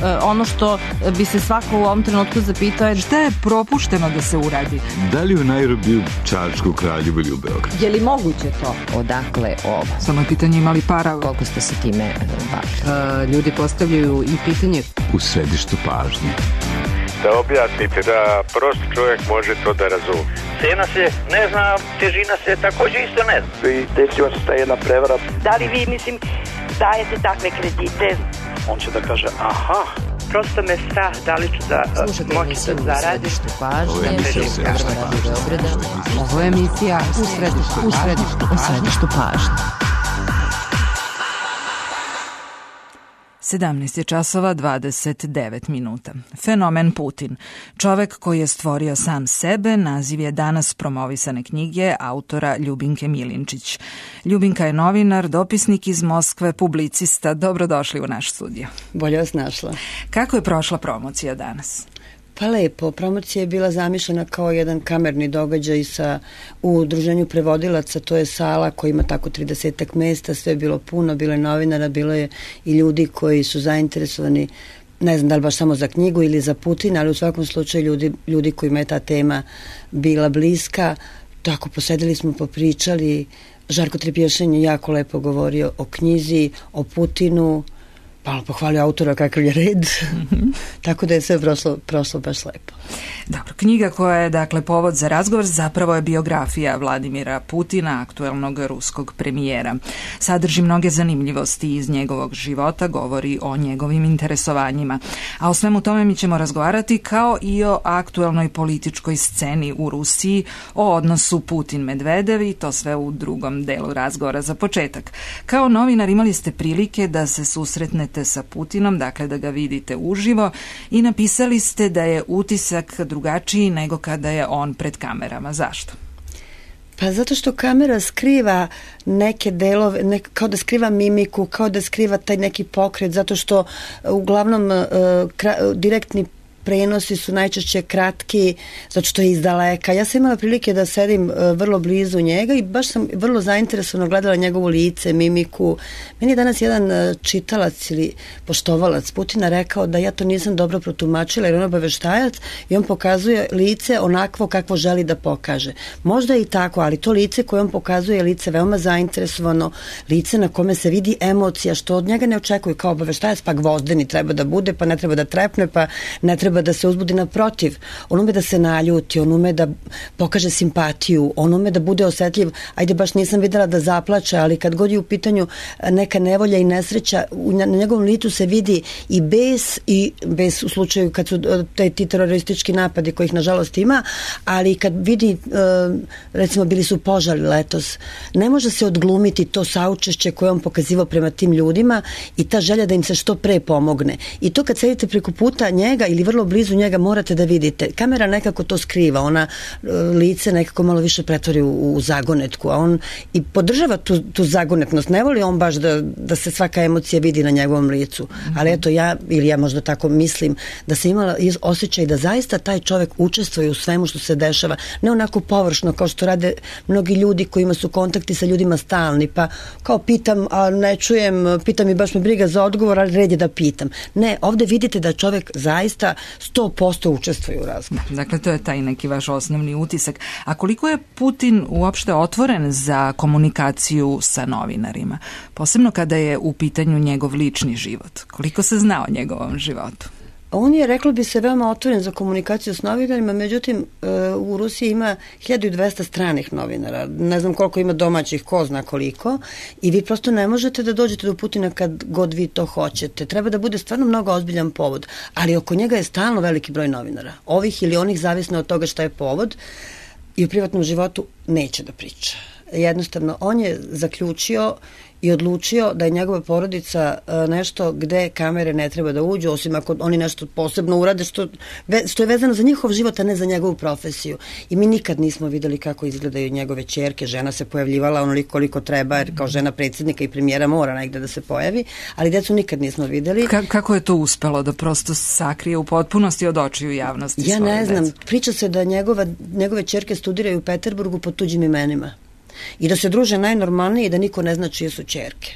ono što bi se svako u ovom trenutku zapitao je šta je propušteno da se uradi? Da li u Nairobiju, Čačku, Kraljevu ili u Beogradu? Je li moguće to? Odakle ovo? Samo je pitanje imali para. Koliko ste se time bavili? Ljudi postavljaju i pitanje. U središtu pažnje. Da objasnite da prost čovjek može to da razume. Cena se ne zna, težina se također isto ne zna. I desila se ta jedna prevara. Da li vi, dajete takve kredite? On će da kaže, aha. Prosto me strah da li ću da moći da zaradim. Ovo je emisija u središtu pažnje. 17 časova 29 minuta. Fenomen Putin. Čovek koji je stvorio sam sebe, naziv je danas promovisane knjige autora Ljubinke Milinčić. Ljubinka je novinar, dopisnik iz Moskve, publicista. Dobrodošli u naš studio. Bolje vas našla. Kako je prošla promocija danas? Pa lepo, promocija je bila zamišljena kao jedan kamerni događaj u udruženju prevodilaca, to je sala koja ima tako 30 mesta, sve je bilo puno, bilo je novinara, bilo je i ljudi koji su zainteresovani, ne znam da li baš samo za knjigu ili za Putina, ali u svakom slučaju ljudi kojima je ta tema bila bliska, tako posedili smo, popričali, Žarko Trepješin je jako lepo govorio o knjizi, o Putinu, pa pohvalio autora kakav je red, tako da je sve prošlo baš lepo. Dobro, knjiga koja je dakle povod za razgovor zapravo je biografija Vladimira Putina, aktuelnog ruskog premijera. Sadrži mnoge zanimljivosti iz njegovog života, govori o njegovim interesovanjima. A o svemu tome mi ćemo razgovarati kao i o aktuelnoj političkoj sceni u Rusiji, o odnosu Putin-Medvedev i to sve u drugom delu razgovora. Za početak, kao novinar imali ste prilike da se susretnete sa Putinom, dakle da ga vidite uživo i napisali ste da je utisak drugačiji nego kada je on pred kamerama. Zašto? Pa zato što kamera skriva neke delove, kao da skriva mimiku, kao da skriva taj neki pokret, zato što uglavnom direktni prenosi su najčešće kratki, zato što je iz daleka. Ja sam imala prilike da sedim vrlo blizu njega i baš sam vrlo zainteresovano gledala njegovo lice, mimiku. Meni je danas jedan čitalac ili poštovalac Putina rekao da ja to nisam dobro protumačila jer on je obaveštajac i on pokazuje lice onakvo kakvo želi da pokaže. Možda i tako, ali to lice koje on pokazuje je lice veoma zainteresovano, lice na kome se vidi emocija, što od njega ne očekuju kao obaveštajac, pa gvozdeni treba da bude, pa ne treba da trepne, pa ne treba da se uzbudi, naprotiv. On ume da se naljuti, on ume da pokaže simpatiju, on ume da bude osetljiv. Ajde, baš nisam videla da zaplače, ali kad god je u pitanju neka nevolja i nesreća, na njegovom licu se vidi i bes u slučaju kad su ti teroristički napadi kojih nažalost ima, ali kad vidi, recimo bili su požari letos, ne može se odglumiti to saučešće koje on pokazivao prema tim ljudima i ta želja da im se što pre pomogne. I to kad sedite preko puta njega ili vrlo blizu njega morate da vidite. Kamera nekako to skriva, ona lice nekako malo više pretvori u zagonetku, a on i podržava tu zagonetnost. Ne voli on baš da se svaka emocija vidi na njegovom licu. Ali eto, ja možda tako mislim, da se imala osjećaj da zaista taj čovek učestvuje u svemu što se dešava. Ne onako površno, kao što rade mnogi ljudi kojima su kontakti sa ljudima stalni, pa kao pitam, a ne čujem, pitam i baš me briga za odgovor, ali red je da pitam. Ne, ovde vidite da čovek zaista 100% učestvuje u razgovoru. Dakle, to je taj neki vaš osnovni utisak. A koliko je Putin uopšte otvoren za komunikaciju sa novinarima? Posebno kada je u pitanju njegov lični život. Koliko se zna o njegovom životu? On je, reklo bi se, veoma otvoren za komunikaciju s novinarima, međutim, u Rusiji ima 1200 stranih novinara. Ne znam koliko ima domaćih, ko zna koliko. I vi prosto ne možete da dođete do Putina kad god vi to hoćete. Treba da bude stvarno mnogo ozbiljan povod. Ali oko njega je stalno veliki broj novinara. Ovih ili onih, zavisno od toga šta je povod. I u privatnom životu neće da priča. Jednostavno, on je zaključio i odlučio da je njegova porodica nešto gde kamere ne treba da uđu, osim ako oni nešto posebno urade što je vezano za njihov život, a ne za njegovu profesiju. I mi nikad nismo videli kako izgledaju njegove ćerke. Žena se pojavljivala onoliko koliko treba, jer kao žena predsjednika i premijera mora negde da se pojavi, ali decu nikad nismo videli. Kako je to uspelo da prosto sakrije u potpunosti od očiju javnosti? Ja ne znam. Priča se da njegove ćerke studiraju u Peterburgu pod tuđim imenima. I da se druže najnormalnije i da niko ne zna čije su ćerke.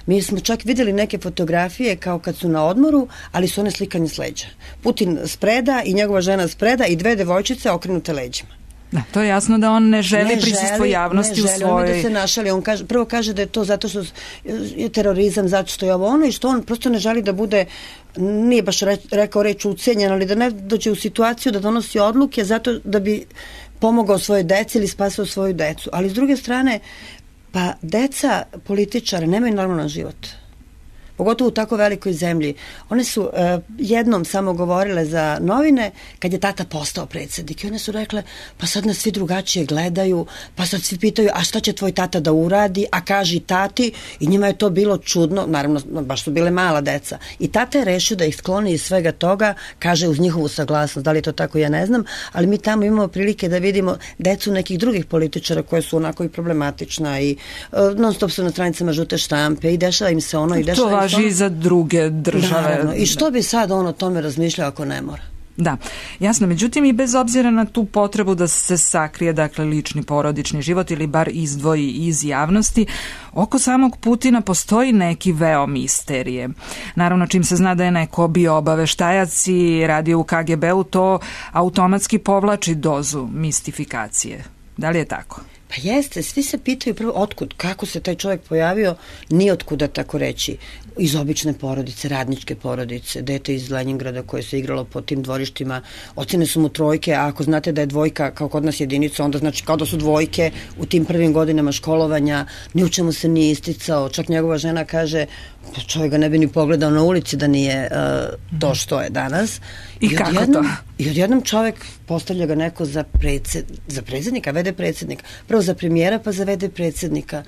Mi smo čak vidjeli neke fotografije kao kad su na odmoru, ali su one slikanje s leđa. Putin spreda i njegova žena spreda i dve devojčice okrenute leđima. Da, to je jasno da on ne želi prisustvo javnosti u svojoj... On da se našali, on prvo kaže da je to zato što je terorizam, zato što je ovo ono i što on prosto ne želi da bude, nije baš rekao reč ucenjen, ali da ne dođe u situaciju da donosi odluke zato da bi pomogao svoje deci ili spasao svoju decu. Ali s druge strane, pa deca političara nemaju normalan život. Pogotovo u tako velikoj zemlji. One su jednom samo govorile za novine kad je tata postao predsjednik i one su rekle, pa sad nas svi drugačije gledaju, pa sad svi pitaju, a šta će tvoj tata da uradi, a kaži tati, i njima je to bilo čudno, naravno baš su bile mala deca. I tata je rešio da ih skloni iz svega toga, kaže uz njihovu saglasnost, da li je to tako ja ne znam, ali mi tamo imamo prilike da vidimo decu nekih drugih političara koje su onako i problematična i non stop su na stranicama žute štampe i dešava im se ono i dešava i za druge države. Naravno. I što bi sad on o tome razmišljao ako ne mora? Da, jasno. Međutim, i bez obzira na tu potrebu da se sakrije, dakle, lični porodični život ili bar izdvoji iz javnosti, oko samog Putina postoji neki veo misterije. Naravno, čim se zna da je neko bio obaveštajac i radio u KGB-u, to automatski povlači dozu mistifikacije. Da li je tako? Pa jeste, svi se pitaju prvo otkud, kako se taj čovjek pojavio, ni otkuda tako reći, iz obične porodice, radničke porodice, dete iz Leningrada koje se igralo po tim dvorištima, ocene su mu trojke, a ako znate da je dvojka kao kod nas jedinica, onda znači kao da su dvojke u tim prvim godinama školovanja, ni u čemu se nije isticao, čak njegova žena kaže, čovjek ga ne bi ni pogledao na ulici da nije to što je danas. I kako to? I odjednom čovjek postavlja ga neko za predsjednika, vede predsjednika. Prvo za premijera, pa za vede predsjednika.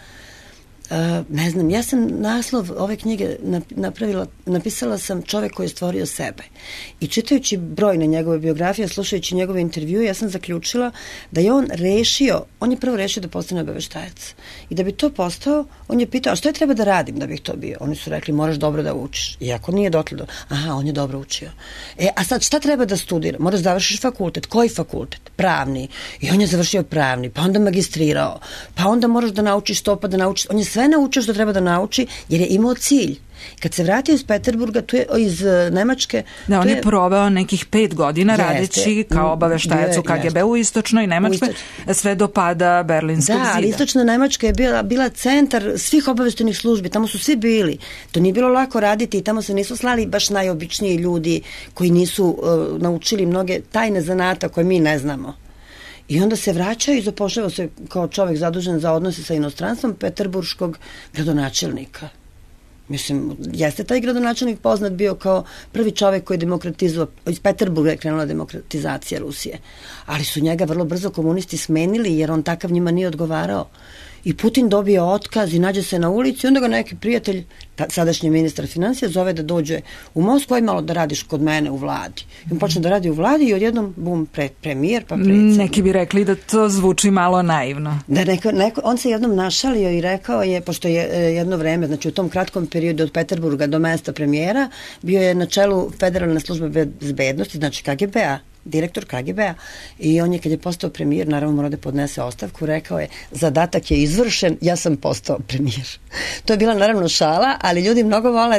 Ne znam, ja sam naslov ove knjige napisala sam čovjek koji je stvorio sebe. I čitajući brojne njegove biografije, slušajući njegove intervjue, ja sam zaključila da je on je prvo rešio da postane obaveštajac. I da bi to postao, on je pitao, a što je treba da radim da bih to bio? Oni su rekli, moraš dobro da učiš. Iako nije dotle aha, on je dobro učio. A sad šta treba da studira? Moraš da završiš fakultet. Koji fakultet? Pravni. I on je završio pravni, pa onda magistrirao. Pa onda moraš da naučiš to, pa da naučiš. On je sve naučio što treba da nauči, jer je imao cilj. Kad se vratio iz Peterburga, iz Nemačke... Da, on je proveo nekih 5 godina radeći kao obaveštajac u KGB u istočnoj Nemačkoj, sve do pada Berlinskog zida. Da, ali istočna Nemačka je bila centar svih obaveštajnih službi, tamo su svi bili. To nije bilo lako raditi i tamo se nisu slali baš najobičniji ljudi koji nisu naučili mnoge tajne zanata koje mi ne znamo. I onda se vraćaju i zapošljava se kao čovjek zadužen za odnose sa inostranstvom peterburškog gradonačelnika. Mislim, jeste taj gradonačelnik poznat bio kao prvi čovjek koji je demokratizovao, iz Peterburga je krenula demokratizacija Rusije. Ali su njega vrlo brzo komunisti smenili jer on takav njima nije odgovarao. I Putin dobije otkaz i nađe se na ulici i onda ga neki prijatelj, sadašnji ministar financija, zove da dođe u Moskvu i malo da radiš kod mene u vladi. I on počne da radi u vladi i odjednom bum, premijer pa predsjednik. Neki bi rekli da to zvuči malo naivno. Da on se jednom našalio i rekao je, pošto je jedno vreme, znači u tom kratkom periodu od Peterburga do mesta premijera, bio je na čelu Federalne službe bezbednosti, znači KGB-a, direktor KGB-a, i on je kad je postao premijer, naravno mora da podnese ostavku, rekao je, zadatak je izvršen, ja sam postao premijer. To je bila naravno šala, ali ljudi mnogo vole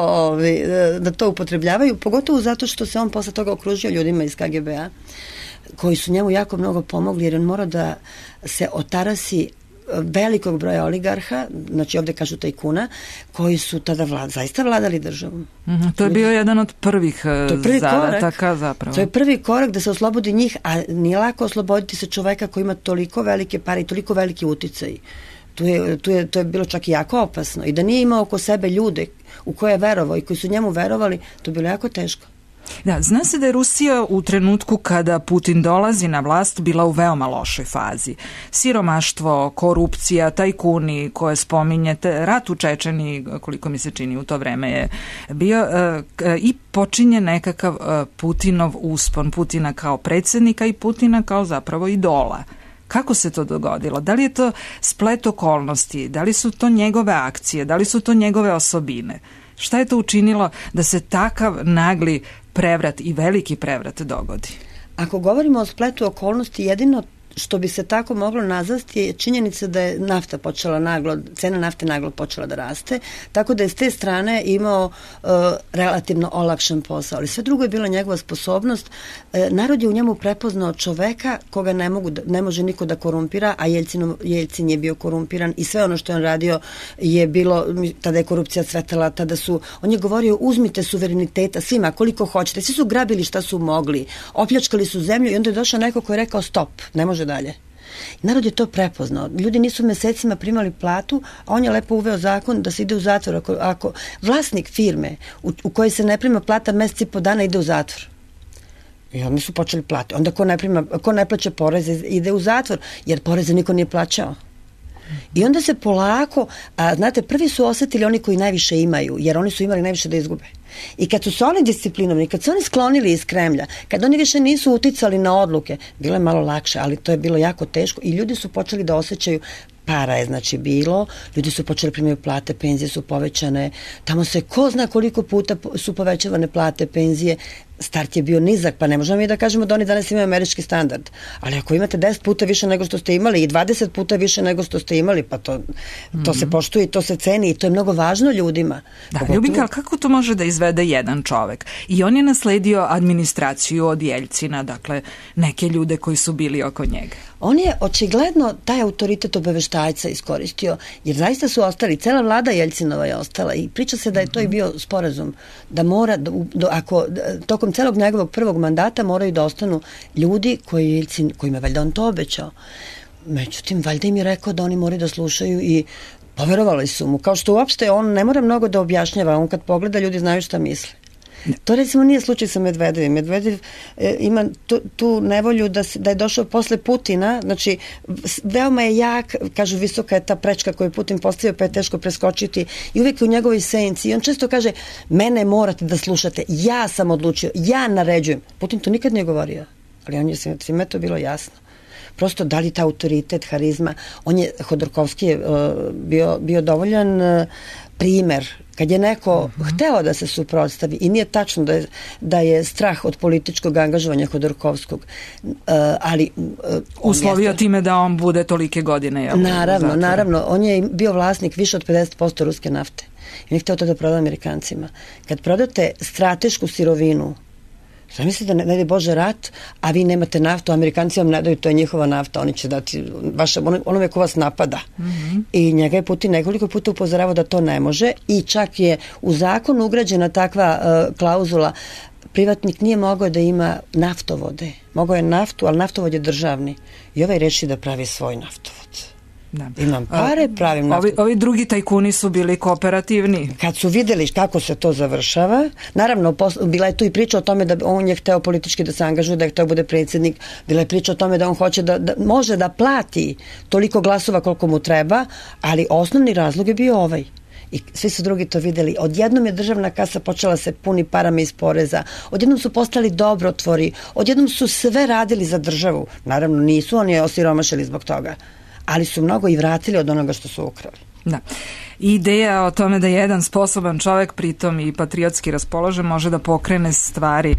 da to upotrebljavaju, pogotovo zato što se on posle toga okružio ljudima iz KGB-a koji su njemu jako mnogo pomogli, jer on mora da se otarasi velikog broja oligarha, znači ovdje kažu tajkuna, koji su tada zaista vladali državom. To je bio jedan od prvih zadataka zapravo. To je prvi korak da se oslobodi njih, a nije lako osloboditi se čoveka koji ima toliko velike pare i toliko veliki uticaj. To je bilo čak i jako opasno. I da nije imao oko sebe ljude u koje je verovao i koji su njemu verovali, to je bilo jako teško. Da, zna se da je Rusija u trenutku kada Putin dolazi na vlast bila u veoma lošoj fazi. Siromaštvo, korupcija, tajkuni koje spominjete, rat u Čečeni, koliko mi se čini u to vreme je bio, i počinje nekakav Putinov uspon, Putina kao predsjednika i Putina kao zapravo idola. Kako se to dogodilo? Da li je to splet okolnosti? Da li su to njegove akcije? Da li su to njegove osobine? Šta je to učinilo da se takav nagli prevrat i veliki prevrat dogodi? Ako govorimo o spletu okolnosti, jedino što bi se tako moglo nazvati je činjenica da je nafta počela cena nafte naglo počela da raste, tako da je s te strane imao relativno olakšan posao, ali sve drugo je bila njegova sposobnost. Narod je u njemu prepoznao čoveka koga ne može niko da korumpira, a Jeljcin je bio korumpiran i sve ono što je on radio je bilo, tada je korupcija cvetala, on je govorio uzmite suvereniteta svima koliko hoćete, svi su grabili šta su mogli, opljačkali su zemlju i onda je došao neko ko je rekao stop, ne može dalje. Narod je to prepoznao. Ljudi nisu mesecima primali platu, a on je lepo uveo zakon da se ide u zatvor. Ako vlasnik firme u kojoj se ne prima plata mesec i po dana ide u zatvor. I oni su počeli plati. Onda ko ne plaća poreze ide u zatvor, jer poreze niko nije plaćao. I onda se polako, znate, prvi su osetili oni koji najviše imaju, jer oni su imali najviše da izgube. I kad su se oni disciplinovani, kad su oni sklonili iz Kremlja, kad oni više nisu uticali na odluke, bilo je malo lakše, ali to je bilo jako teško i ljudi su počeli da osjećaju para je znači bilo, ljudi su počeli primaju plate, penzije su povećane, tamo se ko zna koliko puta su povećavane plate, penzije, start je bio nizak, pa ne možemo mi da kažemo da oni danas imaju američki standard, ali ako imate 10 puta više nego što ste imali i 20 puta više nego što ste imali, pa to se poštuje i to se ceni i to je mnogo važno ljudima. Da, Ljubinka, ali kako to može da izvede jedan čovek? I on je nasledio administraciju od Jeljcina, dakle neke ljude koji su bili oko njega. On je očigledno taj autoritet obaveštajca iskoristio, jer zaista su ostali, cela vlada Jeljcinova je ostala i priča se da je to i bio sporazum, da mora, ako tokom celog njegovog prvog mandata moraju da ostanu ljudi kojima je valjda on to obećao. Međutim, valjda im je rekao da oni moraju da slušaju i poverovali su mu, kao što uopšte on ne mora mnogo da objašnjava, on kad pogleda ljudi znaju šta misle. To recimo nije slučaj sa Medvedevim. Medvedev ima tu nevolju da je došao posle Putina, znači veoma je jak, kažu visoka je ta prečka koju je Putin postavio pa je teško preskočiti i uvijek je u njegovoj senci i on često kaže mene morate da slušate, ja sam odlučio, ja naređujem. Putin to nikad nije govorio, ali on je svime to bilo jasno. Prosto da li ta autoritet, harizma, Hodorkovski je bio dovoljan primer. Kad je neko hteo da se suprotstavi i nije tačno da je strah od političkog angažovanja Hodorkovskog, ali uslovio time da on bude tolike godine. Naravno, on je bio vlasnik više od 50% ruske nafte i on je hteo to da proda Amerikancima. Kad prodate stratešku sirovinu, zamislite da ne daj Bože rat, a vi nemate naftu, Amerikanci vam ne daju, to je njihova nafta, oni će dati onome ko vas napada. I njega je Putin nekoliko puta upozoravao da to ne može i čak je u zakonu ugrađena takva klauzula, privatnik nije mogao da ima naftovode. Mogao je naftu, ali naftovod je državni. I ovaj reši da pravi svoj naftovod. Da. Imam pare, pravim naftovod. Ovi drugi tajkuni su bili kooperativni. Kad su videli kako se to završava, naravno, bila je tu i priča o tome da on je hteo politički da se angažuje, da je hteo bude predsjednik, bila je priča o tome da on hoće da može da plati toliko glasova koliko mu treba, ali osnovni razlog je bio ovaj. I svi su drugi to videli. Odjednom je državna kasa počela se puni parama iz poreza. Odjednom su postali dobrotvori. Odjednom su sve radili za državu. Naravno, nisu oni osiromašili zbog toga. Ali su mnogo i vratili od onoga što su ukrali. Da. Ideja o tome da jedan sposoban čovjek, pritom i patriotski raspoložen, može da pokrene stvari,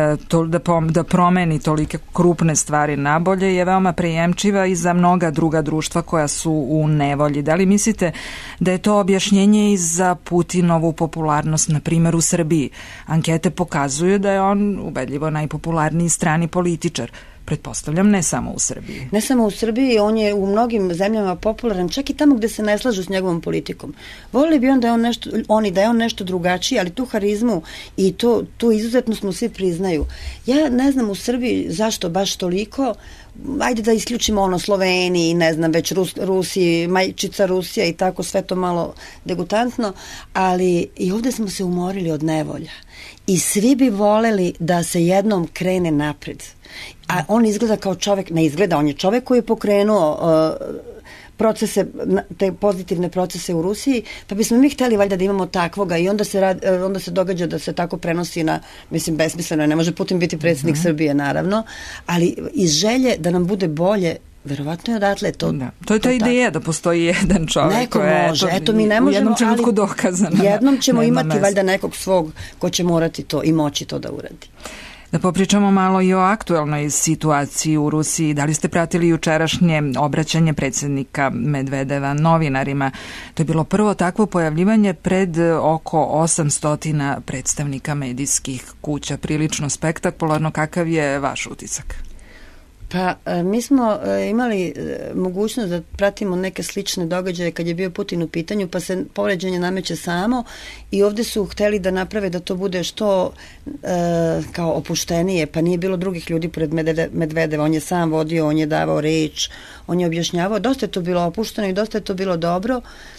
da promeni tolike krupne stvari nabolje, je veoma prijemčiva i za mnoga druga društva koja su u nevolji. Da li mislite da je to objašnjenje i za Putinovu popularnost, na primjer u Srbiji? Ankete pokazuju da je on ubedljivo najpopularniji strani političar. Pretpostavljam, ne samo u Srbiji. Ne samo u Srbiji, on je u mnogim zemljama popularan, čak i tamo gde se ne slažu s njegovom politikom. Volili bi da je on nešto drugačiji, ali tu harizmu i tu izuzetnost mu svi priznaju. Ja ne znam u Srbiji zašto baš toliko, ajde da isključimo Sloveniji, ne znam, već Rusiji, majčica Rusija i tako, sve to malo degutantno, ali i ovde smo se umorili od nevolja. I svi bi voleli da se jednom krene napred. A on izgleda kao čovek, ne izgleda, on je čovek koji je pokrenuo procese, te pozitivne procese u Rusiji, pa bismo mi hteli valjda da imamo takvoga i onda se događa da se tako prenosi na, mislim, besmisleno je, ne može Putin biti predsjednik Srbije, naravno, ali iz želje da nam bude bolje, verovatno je odatle to. Da. To je ta ideja da postoji jedan čovjek. Neko može, eto mi ne možemo, u jednom trenutku dokazano. Jednom ćemo imati valjda nekog svog ko će morati to i moći to da uradi. Da popričamo malo i o aktuelnoj situaciji u Rusiji. Da li ste pratili jučerašnje obraćanje predsjednika Medvedeva novinarima? To je bilo prvo takvo pojavljivanje pred oko 800 predstavnika medijskih kuća. Prilično spektakularno. Kakav je vaš utisak? Pa mi smo imali mogućnost da pratimo neke slične događaje kad je bio Putin u pitanju, pa se povređenje nameće samo i ovdje su hteli da naprave da to bude što kao opuštenije, pa nije bilo drugih ljudi pored Medvedeva, on je sam vodio, on je davao reč, on je objašnjavao, dosta je to bilo opušteno i dosta je to bilo dobro.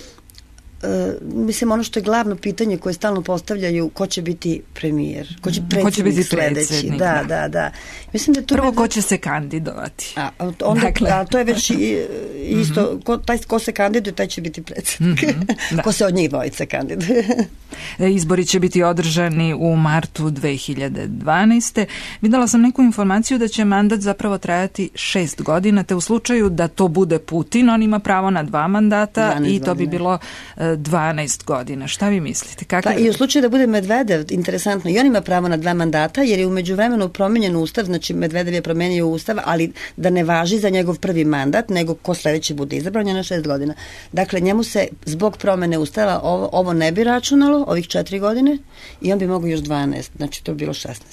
Mislim, ono što je glavno pitanje koje stalno postavljaju, ko će biti premijer, ko će biti sledeći. Da. Mislim da to prvo ko će se kandidovati. A to je već isto, ko se kandiduje, taj će biti predsjednik. Ko se od njih dvojice kandiduje. Izbori će biti održani u martu 2012. Videla sam neku informaciju da će mandat zapravo trajati 6 godina, te u slučaju da to bude Putin, on ima pravo na 2 mandata i to bi bilo 12 godina. Šta vi mislite? Pa i u slučaju da bude Medvedev, interesantno, i on ima pravo na 2 mandata, jer je u međuvremenu promenjen ustav, znači Medvedev je promenio ustav, ali da ne važi za njegov prvi mandat, nego ko sledeći bude izabran je na 6 godina. Dakle, njemu se zbog promene ustava ovo ne bi računalo, ovih 4 godine, i on bi mogao još 12, znači to bi bilo 16.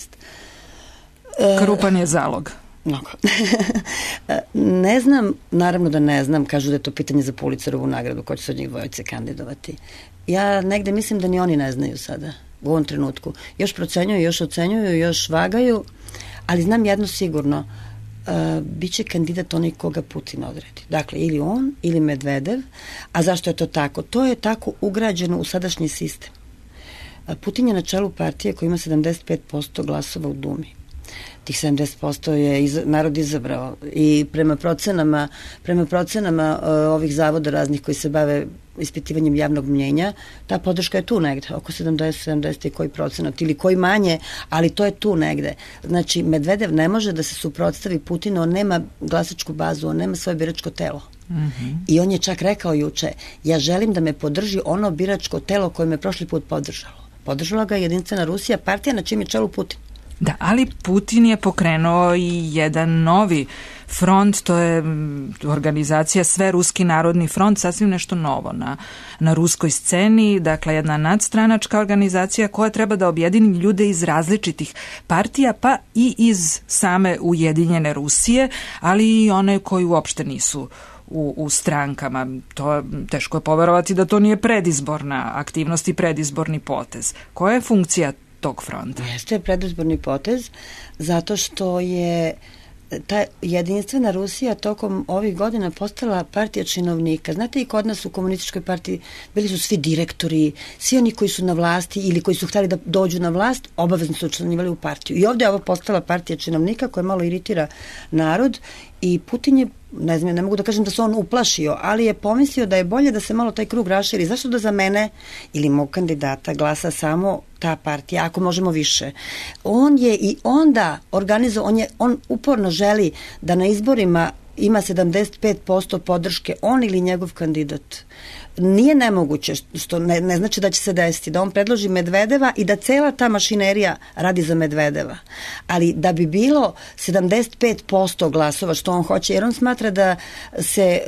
Krupan je zalog. Mnogo. Ne znam, naravno da ne znam, kažu da je to pitanje za Pulitzerovu nagradu, ko će se od njih dvojice kandidovati. Ja negde mislim da ni oni ne znaju sada, u ovom trenutku. Još procenjuju, još ocenjuju, još vagaju, ali znam jedno sigurno, bit će kandidat onaj koga Putin odredi. Dakle, ili on, ili Medvedev. A zašto je to tako? To je tako ugrađeno u sadašnji sistem. Putin je na čelu partije koja ima 75% glasova u Dumi. Tih 70% je narod izabrao i prema procenama ovih zavoda raznih koji se bave ispitivanjem javnog mnjenja, ta podrška je tu negde, oko 70 i koji procenat ili koji manje, ali to je tu negde. Znači, Medvedev ne može da se suprotstavi Putinu, on nema glasačku bazu, on nema svoje biračko telo. I on je čak rekao juče, ja želim da me podrži ono biračko telo koje me prošli put podržalo. Podržala ga Jedinstvena Rusija, partija na čijem je čelu Putin. Da, ali Putin je pokrenuo i jedan novi front, to je organizacija Sveruski narodni front, sasvim nešto novo na ruskoj sceni, dakle jedna nadstranačka organizacija koja treba da objedini ljude iz različitih partija, pa i iz same Ujedinjene Rusije, ali i one koji uopšte nisu u strankama. To teško je poverovati da to nije predizborna aktivnost i predizborni potez. Koja je funkcija tog fronta? Jeste predizborni potez, zato što je ta Jedinstvena Rusija tokom ovih godina postala partija činovnika. Znate, i kod nas u komunističkoj partiji bili su svi direktori, svi oni koji su na vlasti ili koji su htjeli da dođu na vlast, obavezno su učlanjivali u partiju. I ovdje je ovo postala partija činovnika koja malo iritira narod i Putin je, ne znam, ne mogu da kažem da se on uplašio, ali je pomislio da je bolje da se malo taj krug raširi. Zašto da za mene ili mog kandidata glasa samo ta partija, ako možemo više? On je i onda organizovao, on uporno želi da na izborima ima 75% podrške, on ili njegov kandidat. Nije nemoguće, što ne znači da će se desiti, da on predloži Medvedeva i da cela ta mašinerija radi za Medvedeva. Ali da bi bilo 75% glasova što on hoće, jer on smatra da se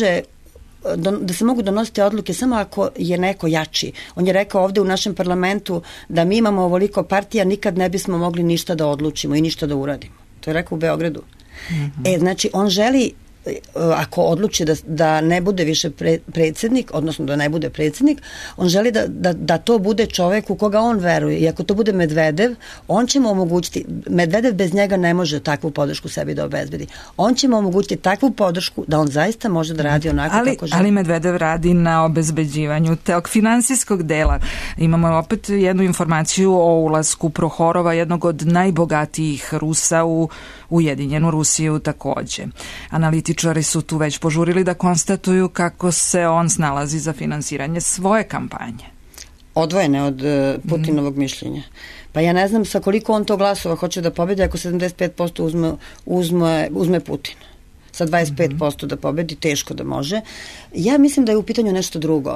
mogu donositi odluke samo ako je neko jači. On je rekao ovde u našem parlamentu da mi imamo ovoliko partija, nikad ne bismo mogli ništa da odlučimo i ništa da uradimo. To je rekao u Beogradu. Znači, on želi, ako odluči da ne bude više predsjednik, odnosno da ne bude predsjednik, on želi da to bude čovek u koga on veruje. I ako to bude Medvedev, on će mu omogućiti, Medvedev bez njega ne može takvu podršku sebi da obezbedi. On će mu omogućiti takvu podršku da on zaista može da radi onako kako želi. Ali Medvedev radi na obezbeđivanju tog finansijskog dela. Imamo opet jednu informaciju o ulasku Prohorova, jednog od najbogatijih Rusa u Ujedinjenu Rusiju takođe. Analitičari su tu već požurili da konstatuju kako se on snalazi za finansiranje svoje kampanje. Odvojene od Putinovog mišljenja. Pa ja ne znam sa koliko on to glasova hoće da pobedi ako 75% uzme Putin. Sa 25% da pobedi, teško da može. Ja mislim da je u pitanju nešto drugo.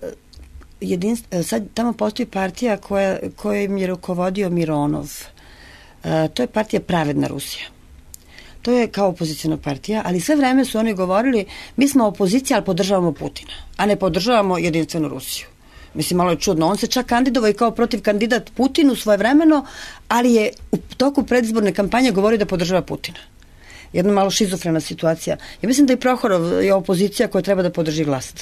Sad tamo postoji partija kojim je rukovodio Mironov. To je partija Pravedna Rusija. To je kao opozicijna partija, ali sve vreme su oni govorili mi smo opozicija, ali podržavamo Putina, a ne podržavamo jedinstvenu Rusiju. Mislim, malo je čudno. On se čak kandidovao i kao protiv kandidat Putinu svojevremeno, ali je u toku predizborne kampanje govorio da podržava Putina. Jedna malo šizofrena situacija. Ja mislim da i Prohorov je opozicija koja treba da podrži vlast.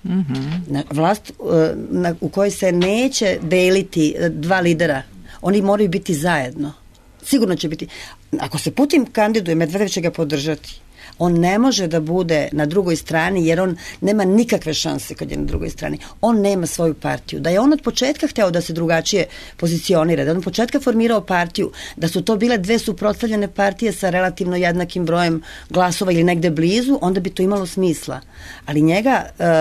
Vlast u kojoj se neće deliti dva lidera. Oni moraju biti zajedno. Sigurno će biti. Ako se Putin kandiduje, Medvedev će ga podržati. On ne može da bude na drugoj strani jer on nema nikakve šanse kad je na drugoj strani. On nema svoju partiju. Da je on od početka hteo da se drugačije pozicionira, da on od početka formirao partiju, da su to bile dve suprotstavljene partije sa relativno jednakim brojem glasova ili negde blizu, onda bi to imalo smisla. Ali njega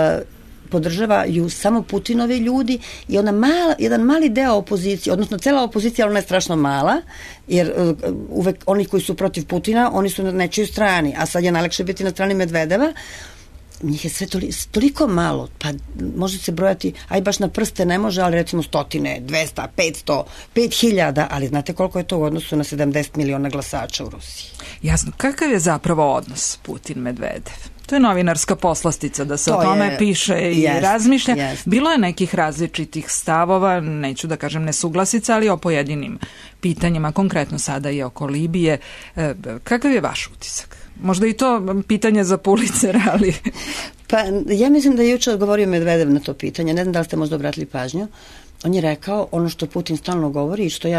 podržavaju samo Putinovi ljudi i jedan mali deo opozicije, odnosno cela opozicija, ona je strašno mala, jer uvek oni koji su protiv Putina, oni su na nečijoj strani, a sad je najlakše biti na strani Medvedeva. Njih je sve toliko malo, pa može se brojati, aj baš na prste ne može, ali recimo 100, 200, 500, 5000, ali znate koliko je to u odnosu na 70 miliona glasača u Rusiji. Jasno, kakav je zapravo odnos Putin-Medvedev? To je novinarska poslastica da se o tome piše i razmišlja. Bilo je nekih različitih stavova, neću da kažem nesuglasica, ali o pojedinim pitanjima, konkretno sada i oko Libije. Kakav je vaš utisak? Možda i to pitanje za Pulitzer, ali... Pa ja mislim da je juče odgovorio Medvedev na to pitanje. Ne znam da li ste možda obratili pažnju. On je rekao ono što Putin stalno govori i što ja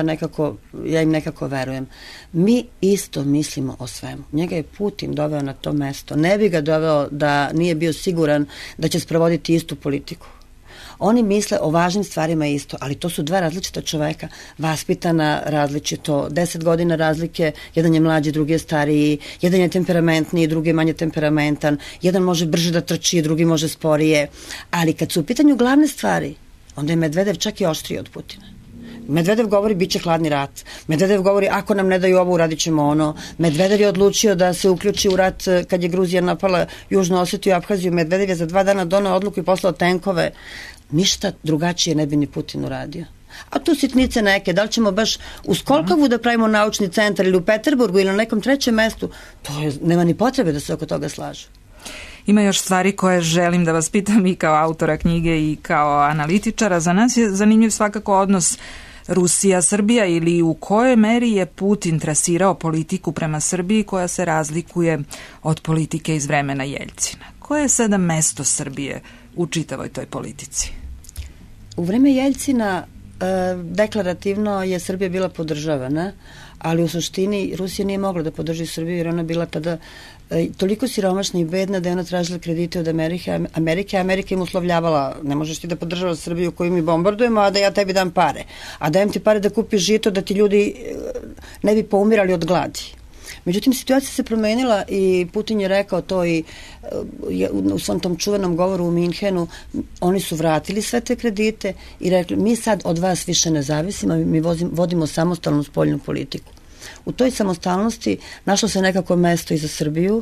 im nekako verujem. Mi isto mislimo o svemu. Njega je Putin doveo na to mesto. Ne bi ga doveo da nije bio siguran da će sprovoditi istu politiku. Oni misle o važnim stvarima isto, ali to su dva različita čoveka, vaspitana različito, 10 godina razlike, jedan je mlađi, drugi je stariji, jedan je temperamentniji, drugi je manje temperamentan, jedan može brže da trči, drugi može sporije, ali kad su u pitanju glavne stvari, onda je Medvedev čak i oštriji od Putina. Medvedev govori bit će hladni rat. Medvedev govori ako nam ne daju ovo uradit ćemo ono. Medvedev je odlučio da se uključi u rat kad je Gruzija napala Južnu Osetiju i Abhaziju. Medvedev je za 2 dana donao odluku i poslao tenkove. Ništa drugačije ne bi ni Putin uradio. A tu sitnice neke, da li ćemo baš u Skolkovu da pravimo naučni centar ili u Peterburgu ili na nekom trećem mestu, nema ni potrebe da se oko toga slažu. Ima još stvari koje želim da vas pitam i kao autora knjige i kao analitičara. Za nas je zanimljiv svakako odnos Rusija-Srbija ili u kojoj meri je Putin trasirao politiku prema Srbiji koja se razlikuje od politike iz vremena Jeljcina. Koje je sada mesto Srbije u čitavoj toj politici? U vreme Jeljcina deklarativno je Srbija bila podržavana, ali u suštini Rusija nije mogla da podrži Srbiju jer ona bila tada toliko siromašna i bedna da je ona tražila kredite od Amerike. Amerika im uslovljavala, ne možeš ti da podržavaš Srbiju koju mi bombardujemo, a da ja tebi dam pare. A dajem ti pare da kupiš žito da ti ljudi ne bi poumirali od gladi. Međutim, situacija se promenila i Putin je rekao to i u svom tom čuvenom govoru u Minhenu, oni su vratili sve te kredite i rekli mi sad od vas više ne zavisimo, mi vodimo samostalnu spoljnu politiku. U toj samostalnosti našlo se nekako mesto i za Srbiju.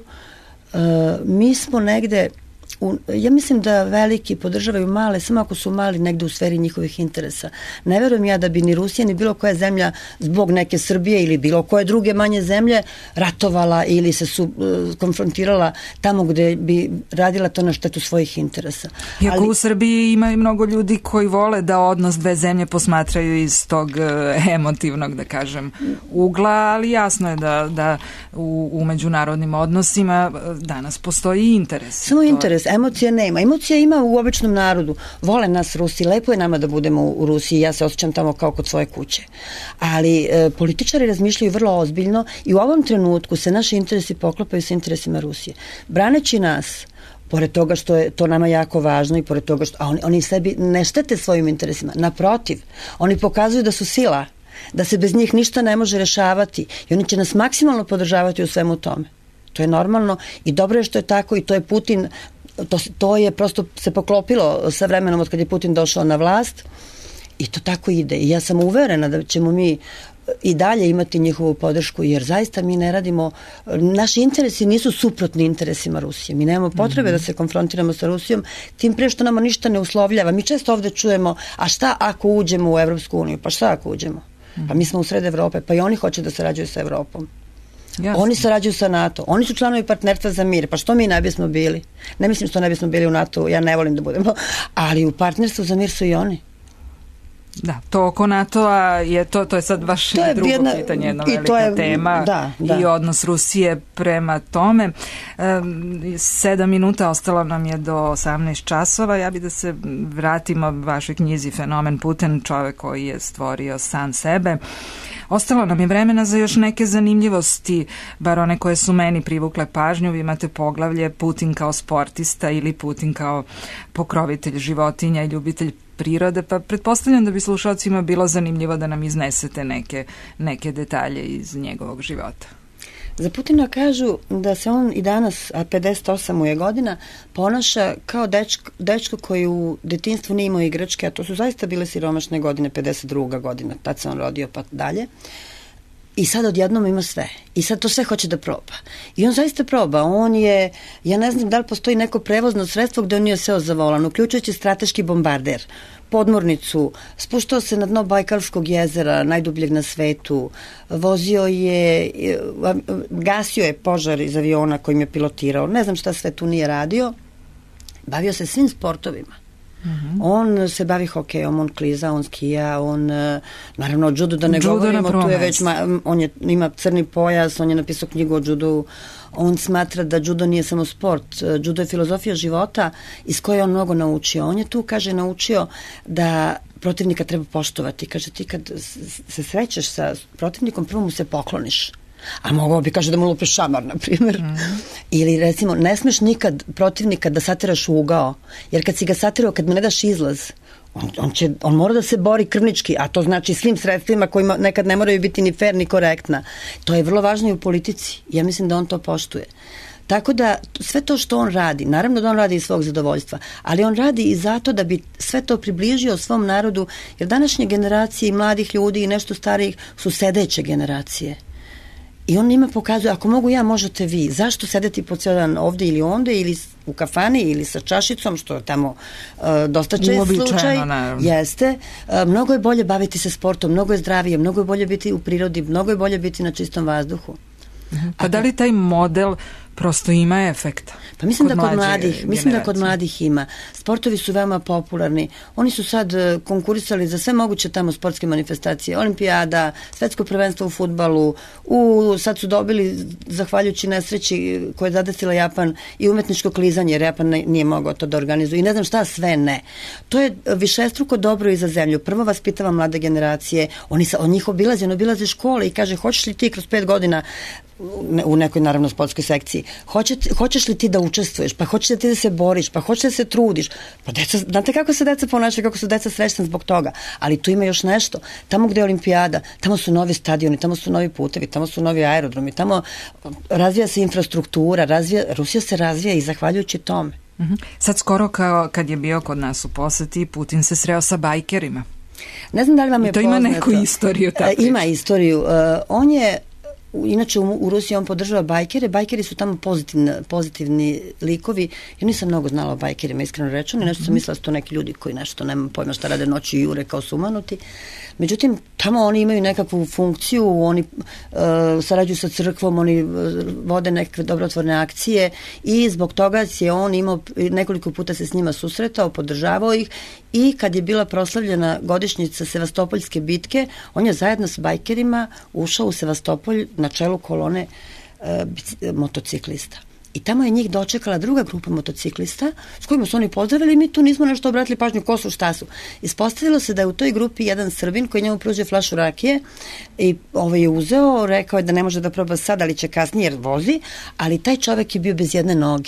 Mi smo negde, ja mislim da veliki podržavaju male, samo ako su mali negde u sferi njihovih interesa. Ne verujem ja da bi ni Rusija ni bilo koja zemlja zbog neke Srbije ili bilo koje druge manje zemlje ratovala ili se konfrontirala tamo gde bi radila to na štetu svojih interesa. Iako u Srbiji ima i mnogo ljudi koji vole da odnos dve zemlje posmatraju iz tog emotivnog, da kažem, ugla, ali jasno je da u međunarodnim odnosima danas postoji interes. Samo interes. Emocija nema. Emocija ima u običnom narodu. Vole nas Rusi, lepo je nama da budemo u Rusiji, ja se osjećam tamo kao kod svoje kuće. Ali političari razmišljaju vrlo ozbiljno i u ovom trenutku se naši interesi poklapaju sa interesima Rusije. Braneći nas, pored toga što je to nama jako važno i pored toga što oni sebi ne štete svojim interesima. Naprotiv, oni pokazuju da su sila, da se bez njih ništa ne može rešavati i oni će nas maksimalno podržavati u svemu tome. To je normalno i dobro je što je tako i to je Putin, to je prosto se poklopilo sa vremenom od kad je Putin došao na vlast i to tako ide. I ja sam uverena da ćemo mi i dalje imati njihovu podršku jer zaista mi ne radimo, naši interesi nisu suprotni interesima Rusije. Mi nemamo potrebe da se konfrontiramo sa Rusijom, tim prije što nama ništa ne uslovljava. Mi često ovde čujemo, a šta ako uđemo u Evropsku uniju? Pa šta ako uđemo? Pa mi smo u sred Evrope, pa i oni hoće da sarađuju sa Evropom. Jasne. Oni sarađuju sa NATO. Oni su članovi partnerstva za mir. Pa što mi ne bismo bili? Ne mislim što ne bismo bili u NATO, ja ne volim da budemo, ali u partnerstvu za mir su i oni. Da, to oko NATO-a to je sad baš drugo pitanje, jedna velika tema i odnos Rusije prema tome. 7 minuta ostalo nam je do 18 časova. Ja bih da se vratimo vašoj knjizi Fenomen Putin, čovek koji je stvorio sam sebe. Ostalo nam je vremena za još neke zanimljivosti, bar one koje su meni privukle pažnju. Vi imate poglavlje Putin kao sportista ili Putin kao pokrovitelj životinja i ljubitelj prirode, pa pretpostavljam da bi slušalcima bilo zanimljivo da nam iznesete neke detalje iz njegovog života. Za Putina kažu da se on i danas, a 58 mu je godina, ponaša kao dečko koji u detinjstvu nije imao igračke, a to su zaista bile siromašne godine, 52. godina, tad se on rodio pa dalje. I sad odjednom ima sve. I sad to sve hoće da proba. I on zaista proba. On je, ja ne znam da li postoji neko prevozno sredstvo gde on nije seo za volan, uključujući strateški bombarder, podmornicu, spuštao se na dno Bajkalskog jezera, najdubljeg na svetu, vozio je, gasio je požar iz aviona kojim je pilotirao, ne znam šta sve tu nije radio, bavio se svim sportovima. On se bavi hokejom, on kliza, on skija, on naravno o judu da ne govorimo, tu je već ima crni pojas, on je napisao knjigu o judu, on smatra da judo nije samo sport, judo je filozofija života iz koje on mnogo naučio. On je tu, kaže, naučio da protivnika treba poštovati. Kaže, ti kad se srećeš sa protivnikom, prvo mu se pokloniš. A mogao bi, kaže, da mu lupiš šamar, na primjer. Ili, recimo, ne smeš nikad protivnika da satiraš u ugao, jer kad si ga satirao, kad mu ne daš izlaz, on mora da se bori krvnički, a to znači svim sredstvima kojima nekad ne moraju biti ni fair, ni korektna. To je vrlo važno i u politici. Ja mislim da on to poštuje. Tako da sve to što on radi, naravno da on radi iz svog zadovoljstva, ali on radi i zato da bi sve to približio svom narodu, jer današnje generacije i mladih ljudi i nešto starijih su sedeće generacije. I on njima pokazuje, ako mogu ja, možete vi. Zašto sedeti po cijel dan ovde ili onde, ili u kafani, ili sa čašicom, što je tamo dosta čest slučaj. Jeste. Mnogo je bolje baviti se sportom, mnogo je zdravije, mnogo je bolje biti u prirodi, mnogo je bolje biti na čistom vazduhu. Pa da li taj model prosto ima efekta? Pa mislim da kod mladih ima. Sportovi su veoma popularni. Oni su sad konkurisali za sve moguće tamo sportske manifestacije. Olimpijada, svetsko prvenstvo u fudbalu, sad su dobili, zahvaljujući nesreći koje je zadesila Japan, i umetničko klizanje, jer Japan nije mogao to da organizuje. I ne znam šta sve ne. To je višestruko dobro i za zemlju. Prvo vaspitava mlade generacije. On njih obilaze škole i kaže, hoćeš li ti kroz 5 godina u nekoj, naravno, sportskoj sekciji, hoćeš li ti da učestvuješ, pa hoćeš li ti da se boriš, pa hoćeš da se trudiš, pa deca, znate kako se deca ponašaju, kako su deca srećna zbog toga, ali tu ima još nešto, tamo gde je olimpijada, tamo su novi stadioni, tamo su novi putevi, tamo su novi aerodromi, tamo razvija se infrastruktura, Rusija se razvija i zahvaljujući tome. Sad skoro kad je bio kod nas u poseti, Putin se sreo sa bajkerima. Ne znam da li vam je poznato. To ima neku istoriju. Ima istoriju. On je inače u Rusiji on podržava bajkere. Bajkeri su tamo pozitivni likovi. Ja nisam mnogo znala o bajkerima, iskreno rečeno. Nešto sam mislila da su to neki ljudi koji nešto nema pojma šta rade noći i jure kao sumanuti. Međutim, tamo oni imaju nekakvu funkciju, oni sarađuju sa crkvom, oni vode neke dobrotvorne akcije i zbog toga je on imao, nekoliko puta se s njima susretao, podržavao ih, i kad je bila proslavljena godišnjica Sevastopoljske bitke, on je zajedno s bajkerima ušao u Sevastopolj na čelu kolone motociklista. I tamo je njih dočekala druga grupa motociklista s kojima su oni pozdravili i mi tu nismo nešto obratili pažnju ko su, šta su. Ispostavilo se da je u toj grupi jedan Srbin koji njemu pružio flašu rakije i je uzeo, rekao je da ne može da proba sad, ali će kasnije jer vozi, ali taj čovek je bio bez jedne noge.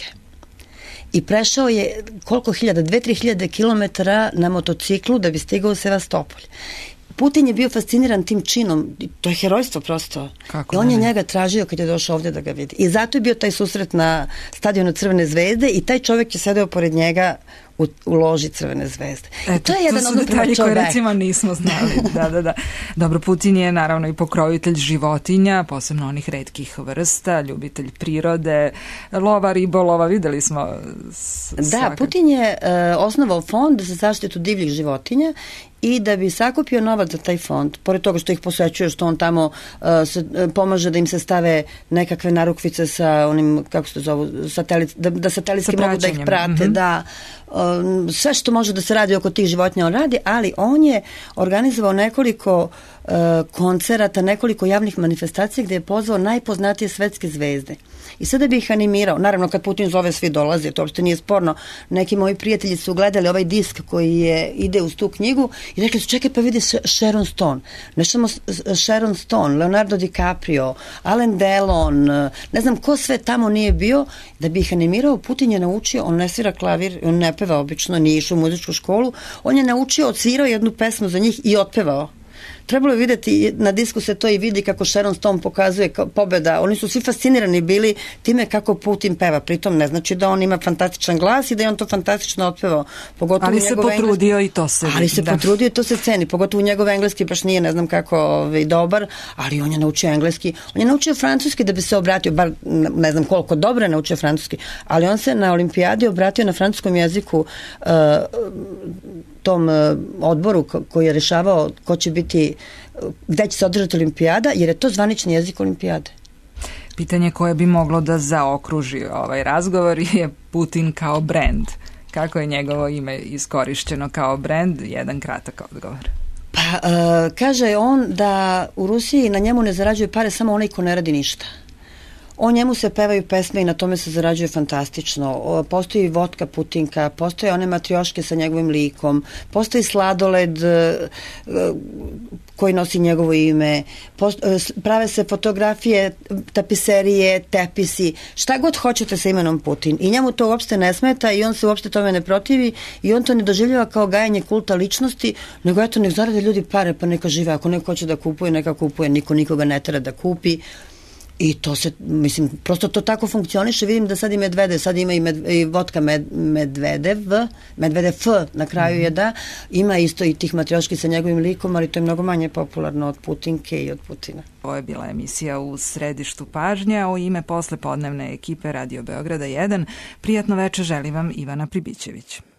I prešao je koliko hiljada, 2-3 hiljade kilometara na motociklu da bi stigao u Sevastopolj. Putin je bio fasciniran tim činom, to je herojstvo prosto. I on je njega tražio kad je došao ovdje da ga vidi. I zato je bio taj susret na stadionu Crvene zvezde i taj čovjek je sedeo pored njega u loži Crvene zvezde. To je jedan od detalji koje recimo nismo znali. Da. Dobro, Putin je naravno i pokrovitelj životinja, posebno onih retkih vrsta, ljubitelj prirode, lova, ribolova, videli smo. Da, Putin je osnovao fond za zaštitu divljih životinja i da bi sakupio novac za taj fond, pored toga što ih posećuje, što on tamo pomaže da im se stave nekakve narukvice sa onim, kako se to zovu, da satelitski mogu da ih prate, da sve što može da se radi oko tih životinja on radi, ali on je organizovao nekoliko koncerata, nekoliko javnih manifestacija gde je pozvao najpoznatije svetske zvezde. I sada bi ih animirao. Naravno, kad Putin zove, svi dolaze, to uopšte nije sporno. Neki moji prijatelji su gledali ovaj disk koji ide uz tu knjigu i rekli su, čekaj pa vidi Sharon Stone. Ne samo Sharon Stone, Leonardo DiCaprio, Alain Delon, ne znam ko sve tamo nije bio, da bi ih animirao. Putin je naučio, on ne svira klavir, on ne peva obično, nije išao u muzičku školu, on je naučio, odsvirao jednu pesmu za njih i otpevao. Trebalo je videti, na disku se to i vidi kako Sharon Stone pokazuje pobeda. Oni su svi fascinirani bili time kako Putin peva. Pritom ne znači da on ima fantastičan glas i da je on to fantastično otpevao. Ali se potrudio i to se vidi. Ali se potrudio i to se ceni. Pogotovo njegov engleski baš nije ne znam kako dobar, ali on je naučio engleski. On je naučio francuski da bi se obratio, bar ne znam koliko dobro je naučio francuski, ali on se na olimpijadi obratio na francuskom jeziku tom odboru koji je rešavao ko će biti, gde će se održati olimpijada, jer je to zvanični jezik olimpijade. Pitanje koje bi moglo da zaokruži ovaj razgovor je Putin kao brend. Kako je njegovo ime iskorišćeno kao brend? Jedan kratak odgovor. Pa, kaže on da u Rusiji na njemu ne zarađuje pare samo onaj ko ne radi ništa. O njemu se pevaju pesme i na tome se zarađuje fantastično. Postoji votka Putinka, postoje one matrioške sa njegovim likom, postoji sladoled koji nosi njegovo ime, prave se fotografije, tapiserije, tepisi, šta god hoćete sa imenom Putin. I njemu to uopšte ne smeta i on se uopšte tome ne protivi i on to ne doživljava kao gajanje kulta ličnosti, nego eto nek zarade ljudi pare pa neka žive. Ako neko hoće da kupuje, neka kupuje, niko nikoga ne tera da kupi. I to se, mislim, prosto to tako funkcioniše. Vidim da sad i Medvedev, sad ima i votka Medvedev na kraju je da, ima isto i tih matrioški sa njegovim likom, ali to je mnogo manje popularno od Putinke i od Putina. Ovo je bila emisija U središtu pažnje, a u ime poslepodnevne ekipe Radio Beograda 1. Prijatno veče želi vam Ivana Pribićević.